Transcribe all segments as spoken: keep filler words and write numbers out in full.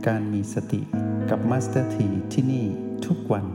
การมีสติกับมาสเตอร์ทีที่นี่ทุกวัน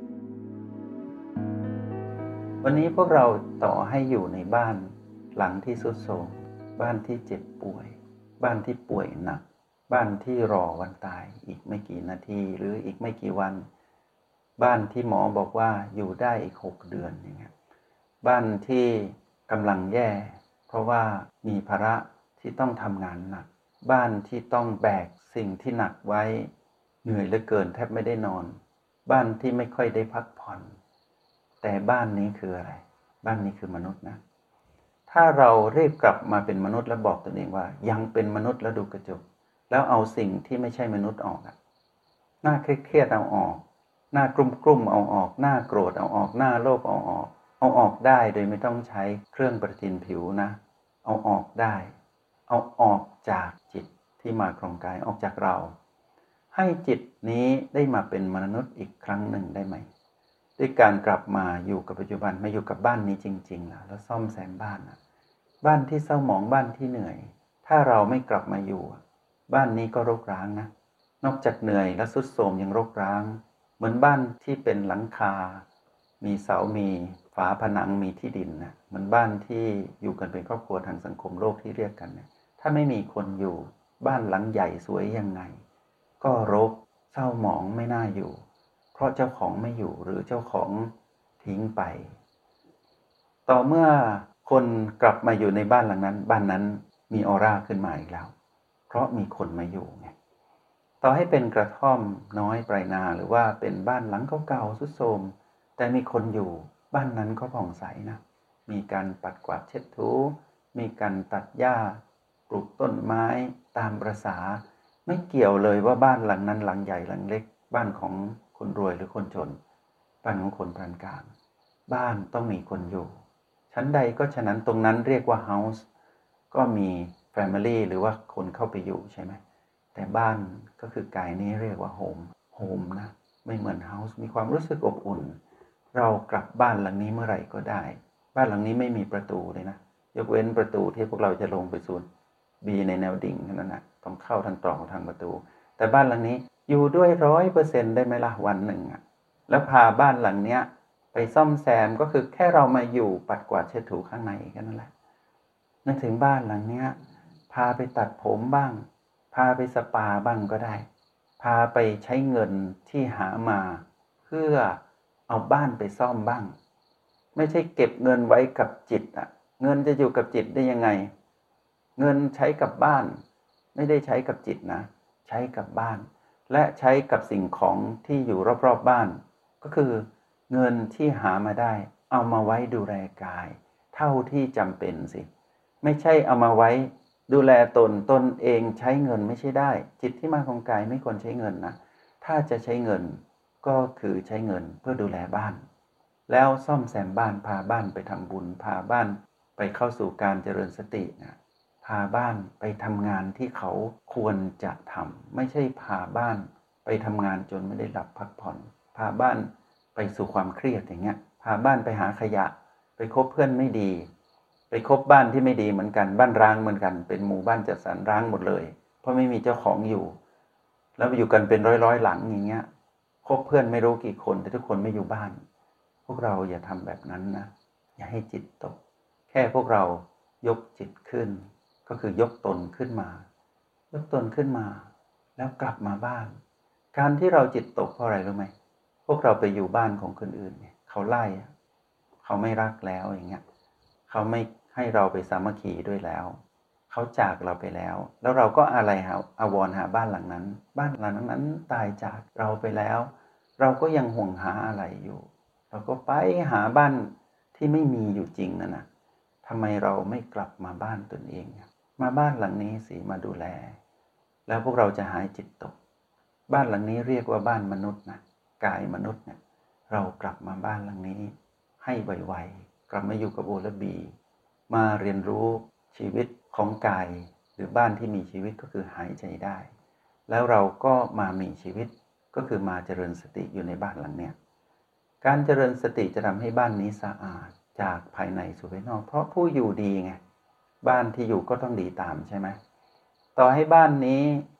วันนี้พวกเราต่อให้อยู่ในบ้านหลังที่ทรุดโทรมบ้านที่เจ็บป่วยบ้านที่ป่วยหนักบ้านที่รอวันตายอีกไม่กี่นาทีหรืออีกไม่กี่วันบ้านที่หมอบอกว่าอยู่ได้อีกหกเดือนอย่างเงี้ยบ้านที่กำลังแย่เพราะว่ามีภาระที่ต้องทำงานหนักบ้านที่ต้องแบกสิ่งที่หนักไว้เหนื่อยเหลือเกินแทบไม่ได้นอนบ้านที่ไม่ค่อยได้พักผ่อนแต่บ้านนี้คืออะไรบ้านนี้คือมนุษย์นะถ้าเรารีบกลับมาเป็นมนุษย์แล้วบอกตนเองว่ายังเป็นมนุษย์แล้วดูกระจกแล้วเอาสิ่งที่ไม่ใช่มนุษย์ออกอะหน้าเครียดๆเอาออกหน้ากลุ้มๆเอาออกหน้าโกรธเอาออกหน้าโลภเอาออกเอาออกได้โดยไม่ต้องใช้เครื่องประทินผิวนะเอาออกได้เอาออกจากจิตที่มาครองกายออกจากเราให้จิตนี้ได้มาเป็นมนุษย์อีกครั้งหนึ่งได้ไหมด้วยการกลับมาอยู่กับปัจจุบันมาอยู่กับบ้านนี้จริงๆแล้วแล้วซ่อมแซมบ้านนะบ้านที่เศร้าหมองบ้านที่เหนื่อยถ้าเราไม่กลับมาอยู่บ้านนี้ก็รกร้างนะนอกจากเหนื่อยและทรุดโทรมยังรกร้างเหมือนบ้านที่เป็นหลังคามีเสามีฝาผนังมีที่ดินนะเหมือนบ้านที่อยู่กันเป็นครอบครัวทางสังคมโลกที่เรียกกันเนี่ยถ้าไม่มีคนอยู่บ้านหลังใหญ่สวยยังไงก็รกเศร้าหมองไม่น่าอยู่เพราะเจ้าของไม่อยู่หรือเจ้าของทิ้งไปต่อเมื่อคนกลับมาอยู่ในบ้านหลังนั้นบ้านนั้นมีออร่าขึ้นมาอีกแล้วเพราะมีคนมาอยู่ไงต่อให้เป็นกระท่อมน้อยปลายนาหรือว่าเป็นบ้านหลังเก่าๆทรุดโทรมแต่มีคนอยู่บ้านนั้นก็ผ่องใสนะมีการปัดกวาดเช็ดถูมีการตัดหญ้าปลูกต้นไม้ตามประสาไม่เกี่ยวเลยว่าบ้านหลังนั้นหลังใหญ่หลังเล็กบ้านของคนรวยหรือคนจนบ้านของคนปานกลางบ้านต้องมีคนอยู่ชั้นใดก็ฉะนั้นตรงนั้นเรียกว่า house ก็มี family หรือว่าคนเข้าไปอยู่ใช่ไหมแต่บ้านก็คือกายนี้เรียกว่า home home นะไม่เหมือน house มีความรู้สึกอบอุ่นเรากลับบ้านหลังนี้เมื่อไหร่ก็ได้บ้านหลังนี้ไม่มีประตูเลยนะยกเว้นประตูที่พวกเราจะลงไปสู่ B ในแนวดิ่งนั่นนะต้องเข้าทางตรอกทางประตูแต่บ้านหลังนี้อยู่ด้วย ร้อยเปอร์เซ็นต์ ได้ไหมล่ะวันหนึ่งอ่ะแล้วพาบ้านหลังเนี้ยไปซ่อมแซมก็คือแค่เรามาอยู่ปัดกวาดเช็ดถูข้างในแค่นั้นแหละนึกถึงบ้านหลังเนี้ยพาไปตัดผมบ้างพาไปสปาบ้างก็ได้พาไปใช้เงินที่หามาเพื่อเอาบ้านไปซ่อมบ้างไม่ใช่เก็บเงินไว้กับจิตอ่ะเงินจะอยู่กับจิตได้ยังไงเงินใช้กับบ้านไม่ได้ใช้กับจิตนะใช้กับบ้านและใช้กับสิ่งของที่อยู่รอบๆบ้านก็คือเงินที่หามาได้เอามาไว้ดูแลกายเท่าที่จำเป็นสิไม่ใช่เอามาไว้ดูแลตนตนเองใช้เงินไม่ใช่ได้จิตที่มาของกายไม่ควรใช้เงินนะถ้าจะใช้เงินก็คือใช้เงินเพื่อดูแลบ้านแล้วซ่อมแซมบ้านพาบ้านไปทำบุญพาบ้านไปเข้าสู่การเจริญสตินะพาบ้านไปทำงานที่เขาควรจะทำไม่ใช่พาบ้านไปทำงานจนไม่ได้หลับพักผ่อนพาบ้านไปสู่ความเครียดอย่างเงี้ยพาบ้านไปหาขยะไปคบเพื่อนไม่ดีไปคบบ้านที่ไม่ดีเหมือนกันบ้านร้างเหมือนกันเป็นหมู่บ้านจัดสรรร้างหมดเลยเพราะไม่มีเจ้าของอยู่แล้วอยู่กันเป็นร้อยๆหลังอย่างเงี้ยคบเพื่อนไม่รู้กี่คนแต่ทุกคนไม่อยู่บ้านพวกเราอย่าทำแบบนั้นนะอย่าให้จิตตกแค่พวกเรายกจิตขึ้นก็คือยกตนขึ้นมายกตนขึ้นมาแล้วกลับมาบ้านการที่เราจิตตกเพราะอะไรรู้ไหมพวกเราไปอยู่บ้านของคนอื่นเนี่ยเขาไล่เขาไม่รักแล้วอย่างเงี้ยเขาไม่ให้เราไปสามัคคีด้วยแล้วเขาจากเราไปแล้วแล้วเราก็อะไรหาอาวรณ์หาบ้านหลังนั้นบ้านหลังนั้นตายจากเราไปแล้วเราก็ยังห่วงหาอะไรอยู่เราก็ไปหาบ้านที่ไม่มีอยู่จริงนั่นนะทำไมเราไม่กลับมาบ้านตนเองมาบ้านหลังนี้สิมาดูแลแล้วพวกเราจะหายจิตตกบ้านหลังนี้เรียกว่าบ้านมนุษย์นะกายมนุษย์เนี่ยเรากลับมาบ้านหลังนี้ให้ไวๆกลับมาอยู่กับโอและบีมาเรียนรู้ชีวิตของกายหรือบ้านที่มีชีวิตก็คือหายใจได้แล้วเราก็มามีชีวิตก็คือมาเจริญสติอยู่ในบ้านหลังเนี้ยการเจริญสติจะทำให้บ้านนี้สะอาดจากภายในสู่ภายนอกเพราะผู้อยู่ดีไงบ้านที่อยู่ก็ต้องดีตามใช่ไหมต่อให้บ้านนี้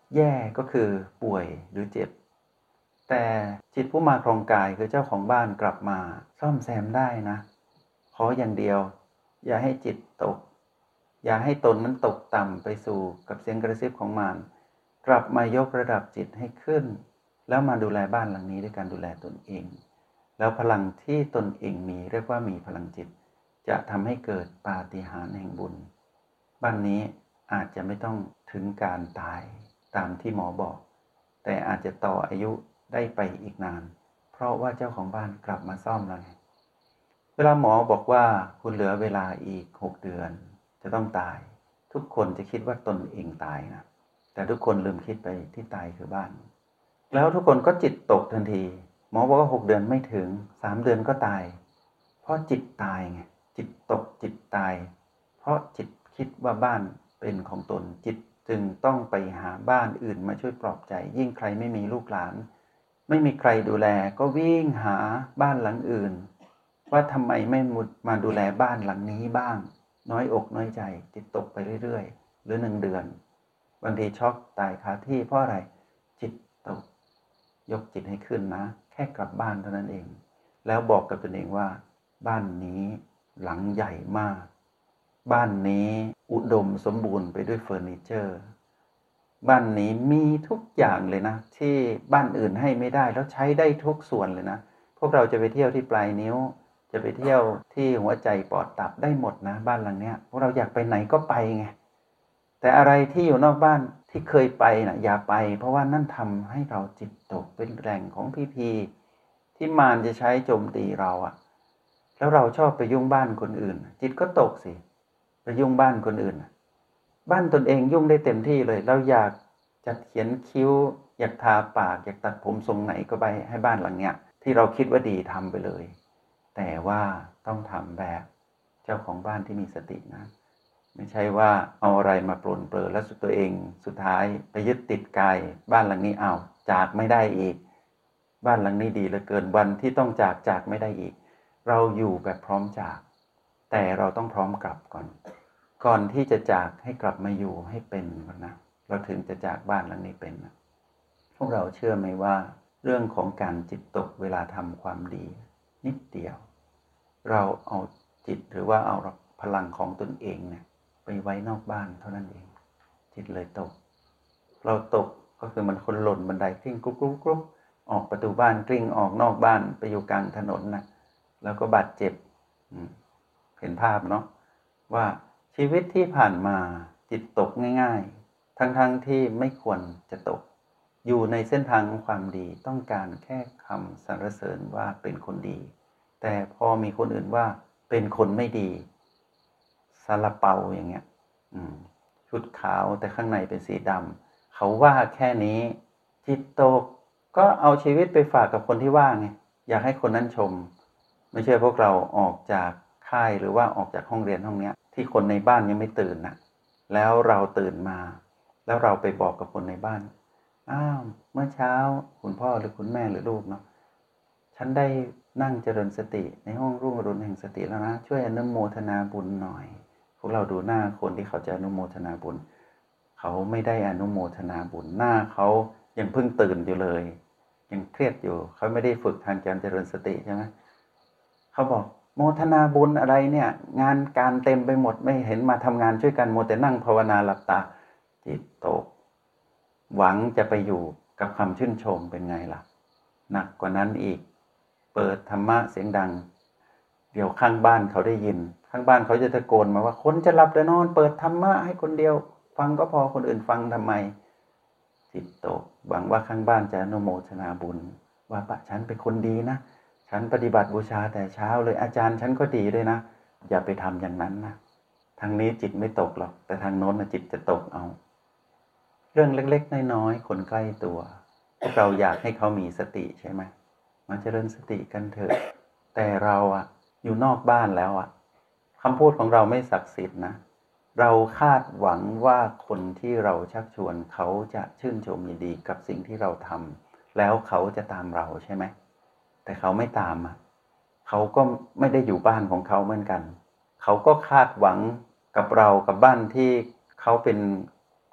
แย่ก็คือป่วยหรือเจ็บแต่จิตผู้มาครองกายคือเจ้าของบ้านกลับมาซ่อมแซมได้นะขออย่างเดียวอย่าให้จิตตกอย่าให้ตนนั้นตกต่ำไปสู่กับเสียงกระซิบของมารกลับมายกระดับจิตให้ขึ้นแล้วมาดูแลบ้านหลังนี้ด้วยการดูแลตนเองแล้วพลังที่ตนเองมีเรียกว่ามีพลังจิตจะทำให้เกิดปาฏิหาริย์แห่งบุญบ้านนี้อาจจะไม่ต้องถึงการตายตามที่หมอบอกแต่อาจจะต่ออายุได้ไปอีกนานเพราะว่าเจ้าของบ้านกลับมาซ่อมแล้วไงเวลาหมอบอกว่าคุณเหลือเวลาอีกหกเดือนจะต้องตายทุกคนจะคิดว่าตนเองตายนะแต่ทุกคนลืมคิดไปที่ตายคือบ้านแล้วทุกคนก็จิตตกทันทีหมอบอกว่าหกเดือนไม่ถึงสามเดือนก็ตายเพราะจิตตายไงจิตตกจิตตายเพราะจิตคิดว่าบ้านเป็นของตนจิตจึงต้องไปหาบ้านอื่นมาช่วยปลอบใจยิ่งใครไม่มีลูกหลานไม่มีใครดูแลก็วิ่งหาบ้านหลังอื่นว่าทำไมไม่มาดูแลบ้านหลังนี้บ้างน้อยอกน้อยใจจิตตกไปเรื่อยๆหรือหนึ่งเดือนบางทีช็อกตายคาที่เพราะอะไรจิตตกยกจิตให้ขึ้นนะแค่กลับบ้านเท่านั้นเองแล้วบอกกับตนเองว่าบ้านนี้หลังใหญ่มากบ้านนี้อุดมสมบูรณ์ไปด้วยเฟอร์นิเจอร์บ้านนี้มีทุกอย่างเลยนะที่บ้านอื่นให้ไม่ได้แล้วใช้ได้ทุกส่วนเลยนะพวกเราจะไปเที่ยวที่ปลายนิ้วจะไปเที่ยวที่หัวใจปอดตับได้หมดนะบ้านหลังเนี้ยพวกเราอยากไปไหนก็ไปไงแต่อะไรที่อยู่นอกบ้านที่เคยไปนะอย่าไปเพราะว่านั่นทำให้เราจิตตกเป็นแหล่งของพีพีที่มารจะใช้โจมตีเราอะแล้วเราชอบไปยุ่งบ้านคนอื่นจิตก็ตกสิไปยุ่งบ้านคนอื่นบ้านตนเองยุ่งได้เต็มที่เลยเราอยากจะเขียนคิ้วอยากทาปากอยากตัดผมทรงไหนก็ไปให้บ้านหลังเนี้ยที่เราคิดว่าดีทำไปเลยแต่ว่าต้องทำแบบเจ้าของบ้านที่มีสตินะไม่ใช่ว่าเอาอะไรมาปลนเปลือแล้วสุดตัวเองสุดท้ายไปยึดติดกายบ้านหลังนี้เอาจากไม่ได้อีกบ้านหลังนี้ดีเหลือเกินวันที่ต้องจากจากไม่ได้อีกเราอยู่แบบพร้อมจากแต่เราต้องพร้อมกลับก่อนก่อนที่จะจากให้กลับมาอยู่ให้เป็นก่อนนะเราถึงจะจากบ้านหลังนี้เป็นนะพวกเราเชื่อไหมว่าเรื่องของการจิตตกเวลาทำความดีนิดเดียวเราเอาจิตหรือว่าเอาพลังของตนเองเนี่ยไปไว้นอกบ้านเท่านั้นเองจิตเลยตกเราตกก็คือมันคนหล่นบันไดกลิ้งกรุ๊บกรุ๊บกรุ๊บออกประตูบ้านกลิ้งออกนอกบ้านไปอยู่กลางถนนนะแล้วก็บาดเจ็บเห็นภาพเนาะว่าชีวิตที่ผ่านมาจิตตกง่ายๆทั้งๆ ท, ที่ไม่ควรจะตกอยู่ในเส้นทางของความดีต้องการแค่คำสรรเสริญว่าเป็นคนดีแต่พอมีคนอื่นว่าเป็นคนไม่ดีซาลาเปาอย่างเงี้ยชุดขาวแต่ข้างในเป็นสีดำเขาว่าแค่นี้จิตตกก็เอาชีวิตไปฝากกับคนที่ว่าไงอยากให้คนนั้นชมไม่ใช่พวกเราออกจากค่ายหรือว่าออกจากห้องเรียนห้องเนี้ยที่คนในบ้านยังไม่ตื่นนะแล้วเราตื่นมาแล้วเราไปบอกกับคนในบ้านอ้าวเมื่อเช้าคุณพ่อหรือคุณแม่หรือลูกเนาะฉันได้นั่งเจริญสติในห้องรุ่งอรุณแห่งสติแล้วนะช่วยอนุโมทนาบุญหน่อยพวกเราดูหน้าคนที่เขาจะอนุโมทนาบุญเขาไม่ได้อนุโมทนาบุญหน้าเขายังเพิ่งตื่นอยู่เลยยังเครียดอยู่เขาไม่ได้ฝึกทางการเจริญสติใช่ไหมเขาบอกโมทนาบุญอะไรเนี่ยงานการเต็มไปหมดไม่เห็นมาทำงานช่วยกันโมแต่นั่งภาวนาหลับตาจิตตกหวังจะไปอยู่กับคำชื่นชมเป็นไงล่ะหนักกว่านั้นอีกเปิดธรรมะเสียงดังเดี๋ยวข้างบ้านเขาได้ยินข้างบ้านเขาจะตะโกนมาว่าคนจะหลับจะนอนเปิดธรรมะให้คนเดียวฟังก็พอคนอื่นฟังทำไมจิตตกหวังว่าข้างบ้านจะอนุโมทนาบุญว่าปะฉันเป็นคนดีนะฉันปฏิบัติบูชาแต่เช้าเลยอาจารย์ฉันก็ดีด้วยนะอย่าไปทำอย่างนั้นนะทางนี้จิตไม่ตกหรอกแต่ทางโน้นนะจิตจะตกเอาเรื่องเล็กๆน้อยๆคนใกล้ตัวพวกเราอยากให้เขามีสติใช่ไหมมาเจริญสติกันเถอะแต่เราอะอยู่นอกบ้านแล้วอะคำพูดของเราไม่ศักดิ์สิทธิ์นะเราคาดหวังว่าคนที่เราชักชวนเขาจะชื่นชมยินดีกับสิ่งที่เราทำแล้วเขาจะตามเราใช่ไหมแต่เขาไม่ตามอ่ะเขาก็ไม่ได้อยู่บ้านของเขาเหมือนกันเขาก็คาดหวังกับเรากับบ้านที่เขาเป็นค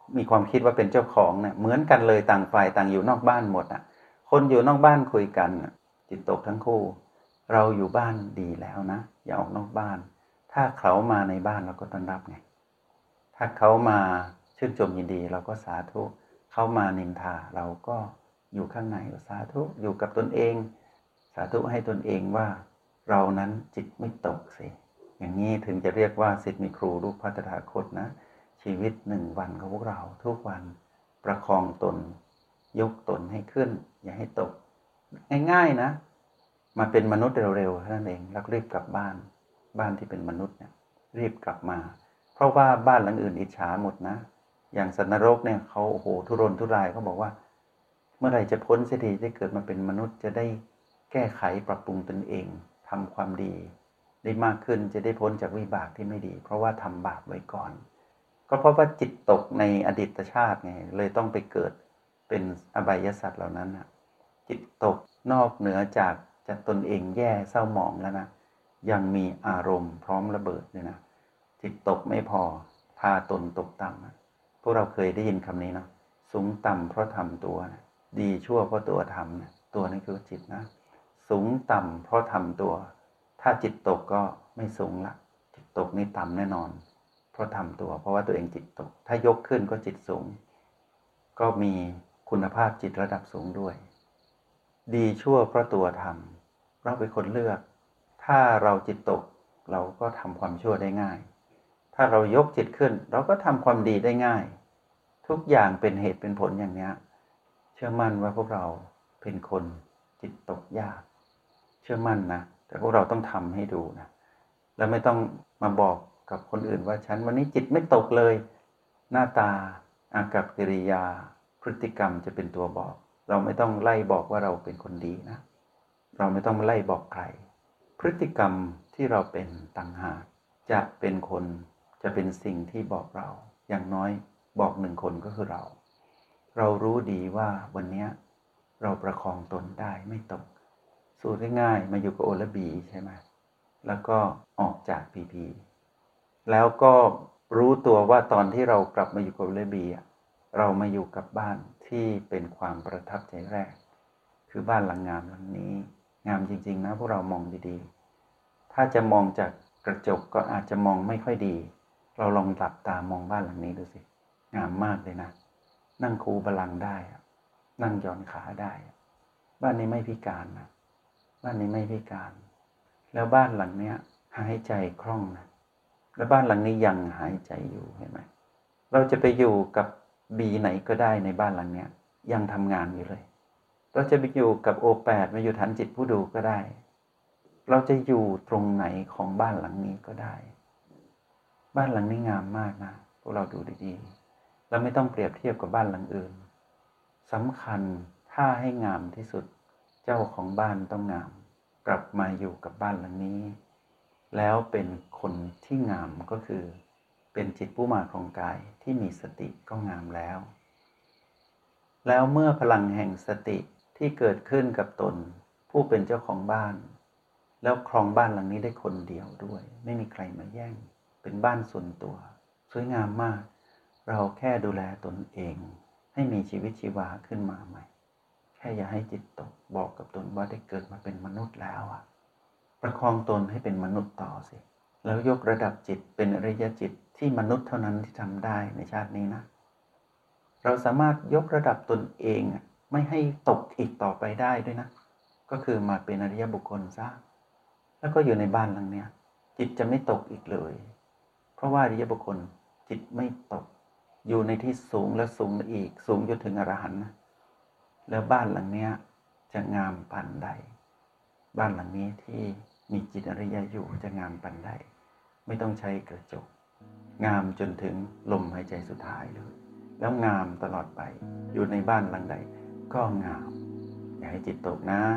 มีความคิดว่าเป็นเจ้าของเนี่ยเหมือนกันเลยต่างฝ่ายต่างอยู่นอกบ้านหมดอ่ะคนอยู่นอกบ้านคุยกันจิตตกทั้งคู่เราอยู่บ้านดีแล้วนะอย่าออกนอกบ้านถ้าเขามาในบ้านเราก็ต้อนรับไงถ้าเขามาชื่นชมยินดีเราก็สาธุเขามานินทาเราก็อยู่ข้างในสาธุอยู่กับตนเองสาธุให้ตนเองว่าเรานั้นจิตไม่ตกสิอย่างนี้ถึงจะเรียกว่าศิษย์มีครูลูกพระตถาคตนะชีวิตหนึ่งวันของพวกเราทุกวันประคองตนยกตนให้ขึ้นอย่าให้ตกง่ายๆนะมาเป็นมนุษย์เร็วๆเท่านั้นเองแล้วรีบกลับบ้านบ้านที่เป็นมนุษย์เนี่ยรีบกลับมาเพราะว่าบ้านหลังอื่นอิจฉาหมดนะอย่างสัตว์นรกเนี่ยเขาโอ้โหทุรนทุรายเขาบอกว่าเมื่อไหร่จะพ้นเสียทีได้เกิดมาเป็นมนุษย์จะได้แก้ไขปรับปรุงตนเองทำความดีได้มากขึ้นจะได้พ้นจากวิบากที่ไม่ดีเพราะว่าทำบาปไว้ก่อนก็เพราะว่าจิตตกในอดีตชาติไงเลยต้องไปเกิดเป็นอบายสัตว์เหล่านั้นนะจิตตกนอกเหนือจากจะตนเองแย่เศร้าหมองแล้วนะยังมีอารมณ์พร้อมระเบิดเลยนะจิตตกไม่พอพาตนตกต่ำนะพวกเราเคยได้ยินคำนี้เนาะสูงต่ำเพราะทำตัวนะดีชั่วเพราะตัวทำนะตัวนี้คือจิตนะสูงต่ำเพราะทำตัวถ้าจิตตกก็ไม่สูงละจิตตกนี่ต่ำแน่นอนเพราะทำตัวเพราะว่าตัวเองจิตตกถ้ายกขึ้นก็จิตสูงก็มีคุณภาพจิตระดับสูงด้วยดีชั่วเพราะตัวทำเราเป็นคนเลือกถ้าเราจิตตกเราก็ทำความชั่วได้ง่ายถ้าเรายกจิตขึ้นเราก็ทำความดีได้ง่ายทุกอย่างเป็นเหตุเป็นผลอย่างนี้เชื่อมั่นว่าพวกเราเป็นคนจิตตกยากเชื่อมั่นนะแต่พวกเราต้องทำให้ดูนะแล้วไม่ต้องมาบอกกับคนอื่นว่าฉันวันนี้จิตไม่ตกเลยหน้าตาอากัปกิริยาพฤติกรรมจะเป็นตัวบอกเราไม่ต้องไล่บอกว่าเราเป็นคนดีนะเราไม่ต้องไล่บอกใครพฤติกรรมที่เราเป็นต่างหากจะเป็นคนจะเป็นสิ่งที่บอกเราอย่างน้อยบอกหนึ่งคนก็คือเราเรารู้ดีว่าวันนี้เราประคองตนได้ไม่ตกสู้ได้ง่ายมาอยู่กับโอและบีใช่ไหมแล้วก็ออกจากพีพีแล้วก็รู้ตัวว่าตอนที่เรากลับมาอยู่กับโอและบีเรามาอยู่กับบ้านที่เป็นความประทับใจแรกคือบ้านหลังงามหลังนี้งามจริงๆนะพวกเรามองดีๆถ้าจะมองจากกระจกก็อาจจะมองไม่ค่อยดีเราลองหลับตามองบ้านหลังนี้ดูสิงามมากเลยนะนั่งคูบัลลังก์ได้นั่งย้อนขาได้บ้านนี้ไม่พิการนะบ้านนี้ไม่พิการแล้วบ้านหลังเนี้ยหายใจคล่องนะแล้วบ้านหลังนี้ยังหายใจอยู่เห็นไหมเราจะไปอยู่กับบีไหนก็ได้ในบ้านหลังเนี้ยยังทำงานอยู่เลยเราจะไปอยู่กับโอแปดมาอยู่ฐานจิตผู้ดูก็ได้เราจะอยู่ตรงไหนของบ้านหลังนี้ก็ได้บ้านหลังนี้งามมากนะพวกเราดูดีๆเราไม่ต้องเปรียบเทียบกับบ้านหลังอื่นสำคัญถ้าให้งามที่สุดเจ้าของบ้านต้องงามกลับมาอยู่กับบ้านหลังนี้แล้วเป็นคนที่งามก็คือเป็นจิตผู้มาครองกายที่มีสติก็งามแล้วแล้วเมื่อพลังแห่งสติที่เกิดขึ้นกับตนผู้เป็นเจ้าของบ้านแล้วครองบ้านหลังนี้ได้คนเดียวด้วยไม่มีใครมาแย่งเป็นบ้านส่วนตัวสวยงามมากเราแค่ดูแลตนเองให้มีชีวิตชีวาขึ้นมาใหม่แค่อย่าให้จิตตกบอกกับตนว่าได้เกิดมาเป็นมนุษย์แล้วอ่ะประคองตนให้เป็นมนุษย์ต่อสิแล้วยกระดับจิตเป็นอริยจิตที่มนุษย์เท่านั้นที่ทำได้ในชาตินี้นะเราสามารถยกระดับตนเองไม่ให้ตกอีกต่อไปได้ด้วยนะก็คือมาเป็นอริยบุคคลซะแล้วก็อยู่ในบ้านหลังเนี้ยจิตจะไม่ตกอีกเลยเพราะว่าอริยบุคคลจิตไม่ตกอยู่ในที่สูงและสูงอีกสูงจนถึงอรหันต์นะแล้วบ้านหลังเนี้ยจะงามปานใดบ้านหลังนี้ที่มีจิตอริยอยู่จะงามปานใดไม่ต้องใช้กระจกงามจนถึงลมหายใจสุดท้ายเลยแล้วงามตลอดไปอยู่ในบ้านหลังใดก็งามอย่าให้จิตตกนะ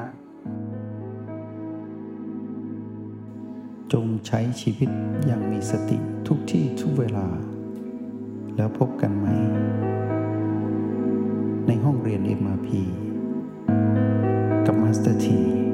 จงใช้ชีวิตอย่างมีสติทุกที่ทุกเวลาแล้วพบกันไหมในห้องเรียน เอ็ม อาร์ พี กับมาสเตอร์ที